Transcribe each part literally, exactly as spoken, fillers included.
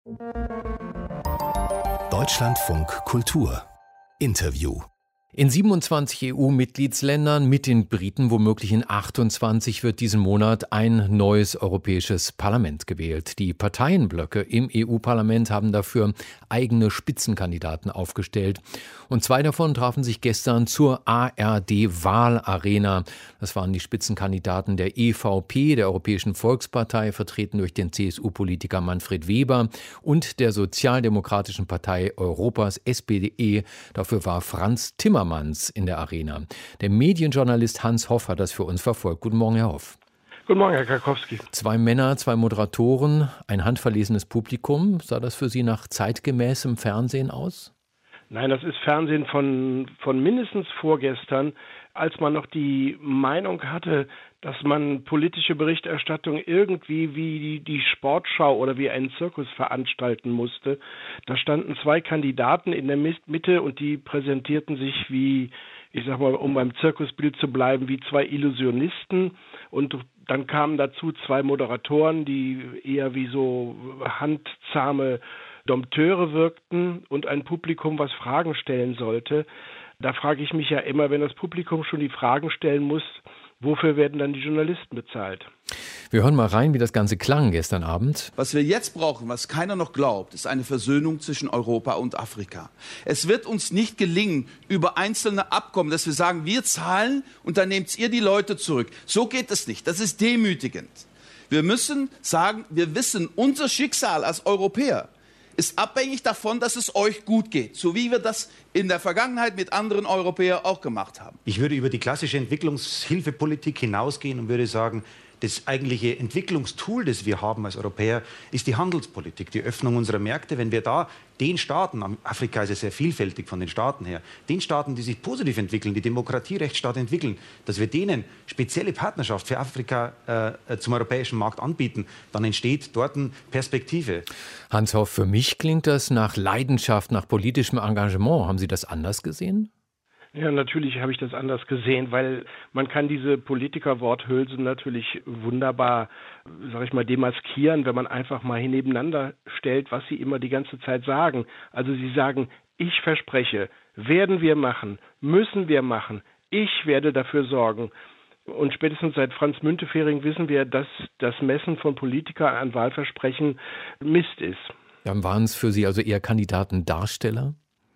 Deutschlandfunk Kultur Interview. In siebenundzwanzig E U-Mitgliedsländern, mit den Briten womöglich in achtundzwanzig, wird diesen Monat ein neues europäisches Parlament gewählt. Die Parteienblöcke im E U-Parlament haben dafür eigene Spitzenkandidaten aufgestellt. Und zwei davon trafen sich gestern zur A R D-Wahlarena. Das waren die Spitzenkandidaten der E V P, der Europäischen Volkspartei, vertreten durch den C S U-Politiker Manfred Weber, und der Sozialdemokratischen Partei Europas, S P D E. Dafür war Franz Timmermans in der Arena. Der Medienjournalist Hans Hoff hat das für uns verfolgt. Guten Morgen, Herr Hoff. Guten Morgen, Herr Karkowski. Zwei Männer, zwei Moderatoren, ein handverlesenes Publikum. Sah das für Sie nach zeitgemäßem Fernsehen aus? Nein, das ist Fernsehen von, von mindestens vorgestern, als man noch die Meinung hatte, dass man politische Berichterstattung irgendwie wie die, die Sportschau oder wie einen Zirkus veranstalten musste. Da standen zwei Kandidaten in der Mitte und die präsentierten sich wie, ich sag mal, um beim Zirkusbild zu bleiben, wie zwei Illusionisten. Und dann kamen dazu zwei Moderatoren, die eher wie so handzahme Dompteure wirkten, und ein Publikum, was Fragen stellen sollte. Da frage ich mich ja immer, wenn das Publikum schon die Fragen stellen muss, wofür werden dann die Journalisten bezahlt? Wir hören mal rein, wie das Ganze klang gestern Abend. Was wir jetzt brauchen, was keiner noch glaubt, ist eine Versöhnung zwischen Europa und Afrika. Es wird uns nicht gelingen, über einzelne Abkommen, dass wir sagen, wir zahlen und dann nehmt ihr die Leute zurück. So geht es nicht. Das ist demütigend. Wir müssen sagen, wir wissen, unser Schicksal als Europäer ist abhängig davon, dass es euch gut geht, so wie wir das in der Vergangenheit mit anderen Europäern auch gemacht haben. Ich würde über die klassische Entwicklungshilfepolitik hinausgehen und würde sagen, das eigentliche Entwicklungstool, das wir haben als Europäer, ist die Handelspolitik, die Öffnung unserer Märkte. Wenn wir da den Staaten, Afrika ist ja sehr vielfältig von den Staaten her, den Staaten, die sich positiv entwickeln, die Demokratierechtsstaat entwickeln, dass wir denen spezielle Partnerschaft für Afrika äh, zum europäischen Markt anbieten, dann entsteht dort eine Perspektive. Hans Hoff, für mich klingt das nach Leidenschaft, nach politischem Engagement. Haben Sie das anders gesehen? Ja, natürlich habe ich das anders gesehen, weil man kann diese Politikerworthülsen natürlich wunderbar, sag ich mal, demaskieren, wenn man einfach mal hier nebeneinander stellt, was sie immer die ganze Zeit sagen. Also sie sagen, ich verspreche, werden wir machen, müssen wir machen, ich werde dafür sorgen. Und spätestens seit Franz Müntefering wissen wir, dass das Messen von Politikern an Wahlversprechen Mist ist. Dann waren es für Sie also eher Kandidatendarsteller?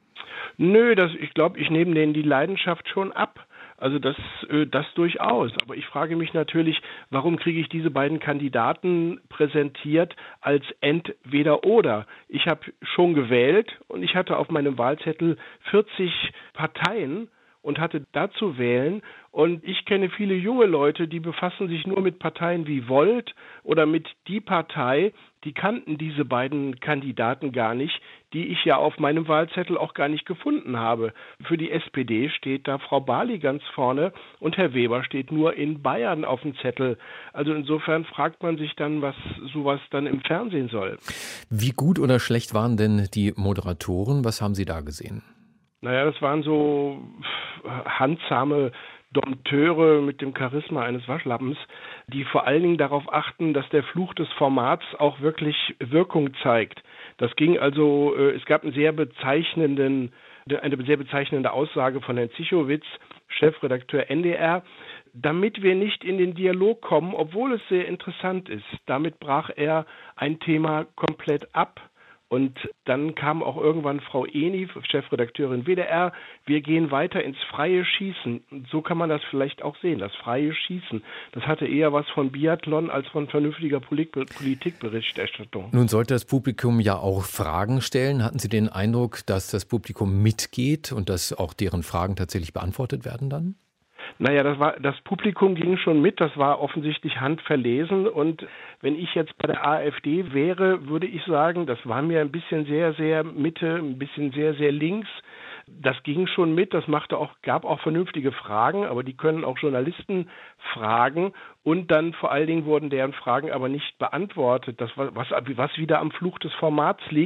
Nö, das, ich glaube, ich nehme denen die Leidenschaft schon ab. Also das, äh, das durchaus. Aber ich frage mich natürlich, warum kriege ich diese beiden Kandidaten präsentiert als Entweder-Oder? Ich habe schon gewählt und ich hatte auf meinem Wahlzettel vierzig Parteien und hatte dazu wählen. Und ich kenne viele junge Leute, die befassen sich nur mit Parteien wie Volt oder mit Die Partei. Die kannten diese beiden Kandidaten gar nicht, die ich ja auf meinem Wahlzettel auch gar nicht gefunden habe. Für die S P D steht da Frau Barley ganz vorne und Herr Weber steht nur in Bayern auf dem Zettel. Also insofern fragt man sich dann, was sowas dann im Fernsehen soll. Wie gut oder schlecht waren denn die Moderatoren? Was haben Sie da gesehen? Naja, das waren so handzahme Dompteure mit dem Charisma eines Waschlappens, die vor allen Dingen darauf achten, dass der Fluch des Formats auch wirklich Wirkung zeigt. Das ging also, äh, es gab einen sehr bezeichnenden, eine sehr bezeichnende Aussage von Herrn Zichowitz, Chefredakteur N D R, damit wir nicht in den Dialog kommen, obwohl es sehr interessant ist. Damit brach er ein Thema komplett ab. Und dann kam auch irgendwann Frau Eni, Chefredakteurin W D R, wir gehen weiter ins freie Schießen. Und so kann man das vielleicht auch sehen, das freie Schießen. Das hatte eher was von Biathlon als von vernünftiger Politikberichterstattung. Nun sollte das Publikum ja auch Fragen stellen. Hatten Sie den Eindruck, dass das Publikum mitgeht und dass auch deren Fragen tatsächlich beantwortet werden dann? Naja, das war, das Publikum ging schon mit, das war offensichtlich handverlesen, und wenn ich jetzt bei der AfD wäre, würde ich sagen, das war mir ein bisschen sehr, sehr Mitte, ein bisschen sehr, sehr links. Das ging schon mit, das machte auch, gab auch vernünftige Fragen, aber die können auch Journalisten fragen, und dann vor allen Dingen wurden deren Fragen aber nicht beantwortet. Das was, was wieder am Fluch des Formats liegt,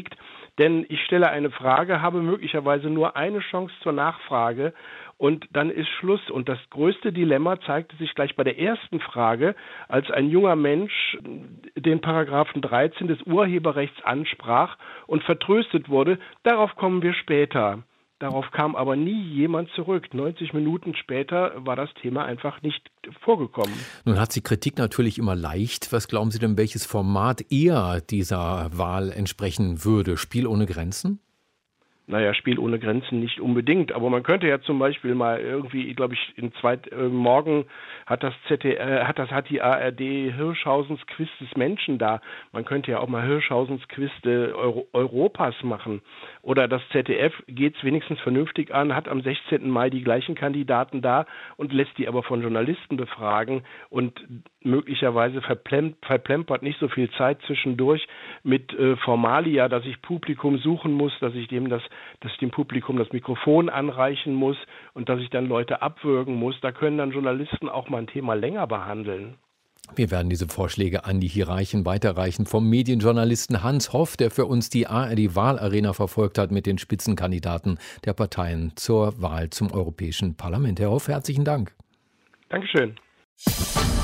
Denn ich stelle eine Frage, habe möglicherweise nur eine Chance zur Nachfrage und dann ist Schluss. Und das größte Dilemma zeigte sich gleich bei der ersten Frage, als ein junger Mensch den Paragraphen dreizehn des Urheberrechts ansprach und vertröstet wurde. Darauf kommen wir später. Darauf kam aber nie jemand zurück. neunzig Minuten später war das Thema einfach nicht vorgekommen. Nun hat die Kritik natürlich immer leicht. Was glauben Sie denn, welches Format eher dieser Wahl entsprechen würde? Spiel ohne Grenzen? Naja, Spiel ohne Grenzen nicht unbedingt, aber man könnte ja zum Beispiel mal irgendwie, glaube ich, in zwei, äh, morgen hat das Z D F, äh, hat das hat die A R D Hirschhausens Quiz des Menschen da. Man könnte ja auch mal Hirschhausens Quiz de Euro, Europas machen. Oder das Z D F geht es wenigstens vernünftig an, hat am sechzehnten Mai die gleichen Kandidaten da und lässt die aber von Journalisten befragen und möglicherweise verplempert, verplempert nicht so viel Zeit zwischendurch mit äh, Formalia, dass ich Publikum suchen muss, dass ich dem das dass ich dem Publikum das Mikrofon anreichen muss und dass ich dann Leute abwürgen muss. Da können dann Journalisten auch mal ein Thema länger behandeln. Wir werden diese Vorschläge an die Hierarchen weiterreichen. Vom Medienjournalisten Hans Hoff, der für uns die A R D-Wahlarena verfolgt hat mit den Spitzenkandidaten der Parteien zur Wahl zum Europäischen Parlament. Herr Hoff, herzlichen Dank. Dankeschön.